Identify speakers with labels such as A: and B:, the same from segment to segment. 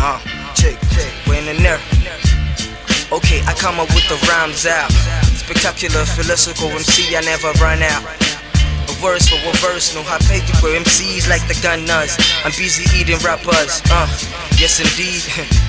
A: Check, we're in there. Okay, I come up with the rhymes out. Spectacular, philosophical MC, I never run out. A verse for a verse, no high paid for MCs like the gunners. I'm busy eating rappers, yes indeed.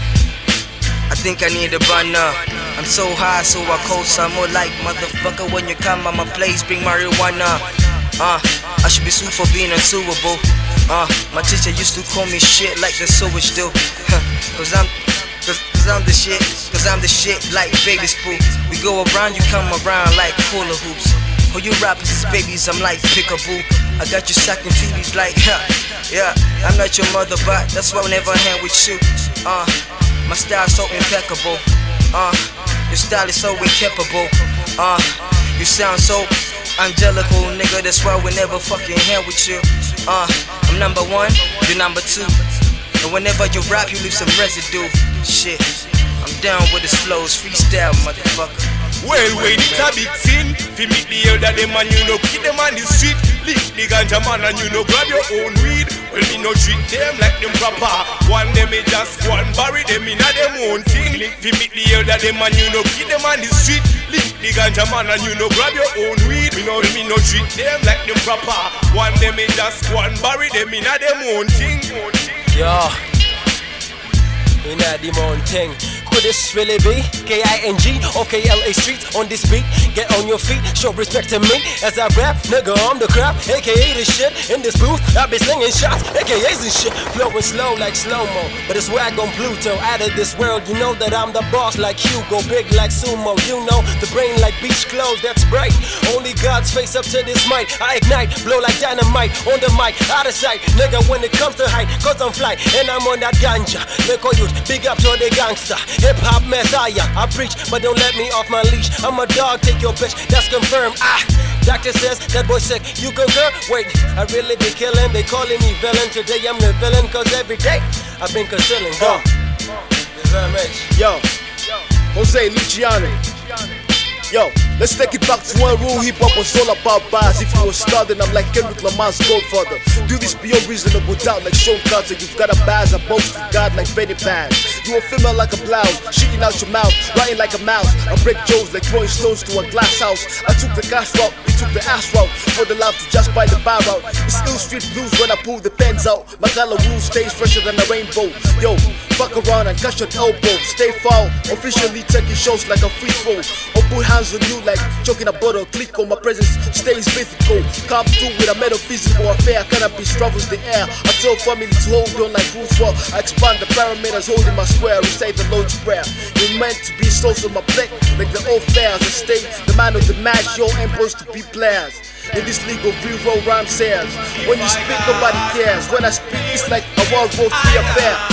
A: I think I need a burner. I'm so high, so I co-sign more like motherfucker. When you come at my place, bring marijuana. I should be sued for being unsuable. My teacher used to call me shit like the sewage do. Cause I'm the shit, like baby spoon. We go around, you come around like hula hoops. Oh, you rappers is babies, I'm like pickaboo. I got you sucking TVs like, yeah, I'm not your mother, but that's why I never hand with you. My style's so impeccable. Your style is so incapable. You sound so angelical, nigga, that's why we never fucking hand with you. I'm number one, you're number two. And whenever you rap, you leave some residue. Shit, I'm down with his flows, freestyle, motherfucker.
B: Well, wait, it's a big sin. Fi meet the elder them and you know keep them on the street. Lick the ganja man and you know grab your own weed. Well, me no treat them like them proper. One them me just go and bury them in a them own thing. Fi meet the elder them and you know keep them on the street. Lick the ganja man and you know grab your own weed. Me no treat them like them proper. One them me just go and bury them in a them own thing.
C: Yo, in a them own thing. Could this really be K-I-N-G or K-L-A Street on this beat? Get on your feet, show respect to me as I rap, nigga, I'm the crap, aka the shit. In this booth, I be slinging shots, AKAs and shit. Flowing slow like slow-mo, but it's swag on Pluto. Out of this world, you know that I'm the boss like Hugo. Big like sumo, you know, the brain like beach clothes, that's bright. Only God's face up to this mic, I ignite, blow like dynamite. On the mic, out of sight, nigga, when it comes to height, cause I'm fly, and I'm on that ganja. Look all youth, big up to the gangster. Hip-hop messiah, I preach, but don't let me off my leash. I'm a dog, take your bitch, that's confirmed. Doctor says that boy sick, you concur? Wait, I really be killing, they calling me villain. Today I'm the villain, cause every day I've been concealing.
D: Yo, Jose Luciano. Yo, let's take it back to one rule. Hip-hop was all about bars. If you were starting, I'm like Kendrick Lamar's godfather. Do this beyond reasonable doubt like Sean Carter. You've got a bars, I boast to God like Freddy Paz. You a female like a blouse, shitting out your mouth, writing like a mouse. I break jokes like throwing stones to a glass house. I took the cash route, you took the ass route. For the love to just buy the bar out. It's ill street blues when I pull the pens out. My color rule stays fresher than a rainbow. Yo, fuck around and catch your elbow. Stay foul, officially taking shows like a free throw. Or put hands on you like choking a bottle. Click on my presence, stays mythical. Come through with a metaphysical affair. Cannabis travels the air. I tell family to hold on like Roosevelt. I expand the parameters, holding my square. Recite the Lord's prayer. You're meant to be souls on my plate, like the old fairs. I stay the man of the match. Your impulse to be players. In this league of real rhyme sales. When you speak, nobody cares. When I speak, it's like a World War III affair.